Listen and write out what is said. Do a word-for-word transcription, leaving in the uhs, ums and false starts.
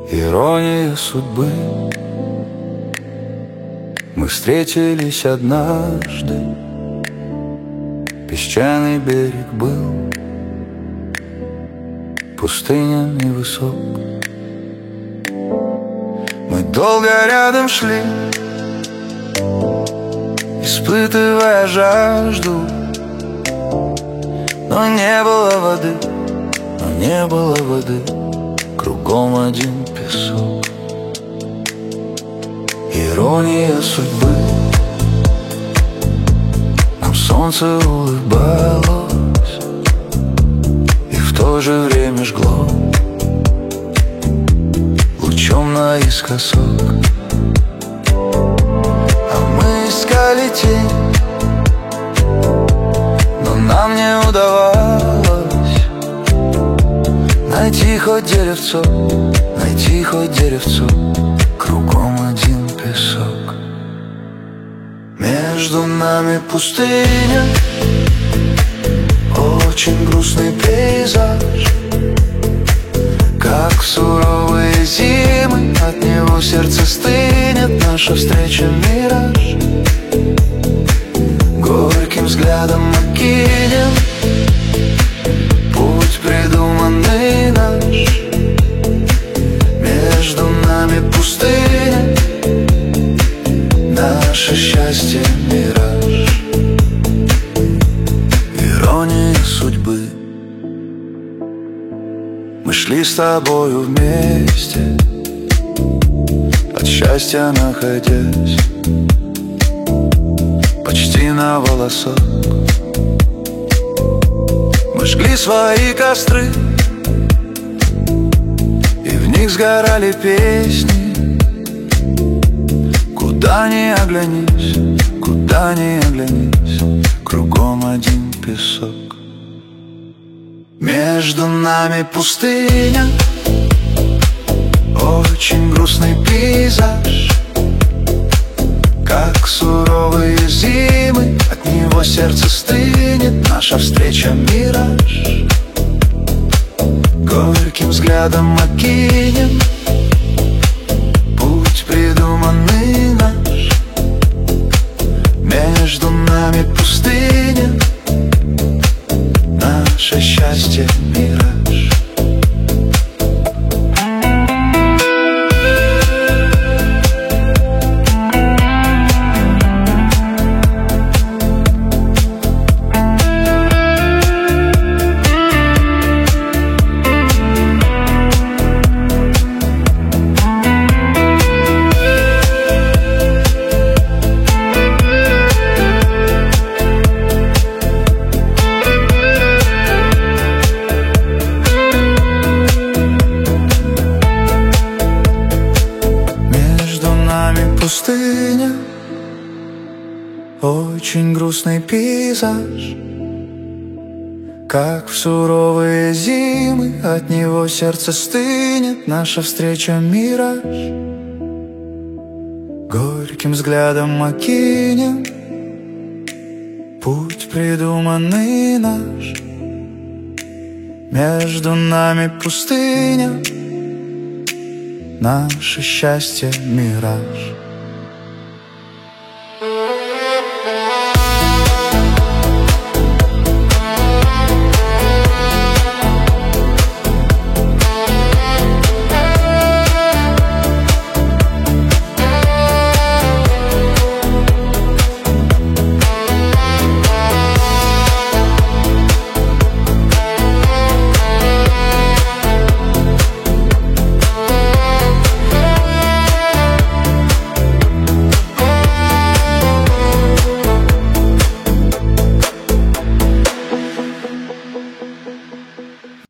Ирония судьбы. Мы встретились однажды, песчаный берег был, пустыня невысок. Мы долго рядом шли, испытывая жажду, но не было воды, но не было воды, кругом один песок. Ирония судьбы. Нам солнце улыбалось и в то же время жгло лучом наискосок. А мы искали тень, но нам не удавалось найти хоть деревцо, найти хоть деревцо, кругом один песок. Между нами пустыня, очень грустный пейзаж. Как суровые зимы, от него сердце стынет, наша встреча мираж. Горьким взглядом окинем путь придуманный наш. Между нами пустыня, наше счастье мираж. Ирония судьбы. Мы шли с тобою вместе, от счастья находясь почти на волосок. Мы жгли свои костры, и в них сгорали песни. Куда ни оглянись, куда ни оглянись, кругом один песок. Между нами пустыня, очень грустный пейзаж. Как суровые зимы, от него сердце стынет, наша встреча мираж. Горьким взглядом окинем путь придуманный наш. Между нами пустыня, наше счастье мираж. Пустыня, очень грустный пейзаж. Как в суровые зимы, от него сердце стынет, наша встреча мираж. Горьким взглядом окинем путь придуманный наш. Между нами пустыня, наше счастье мираж.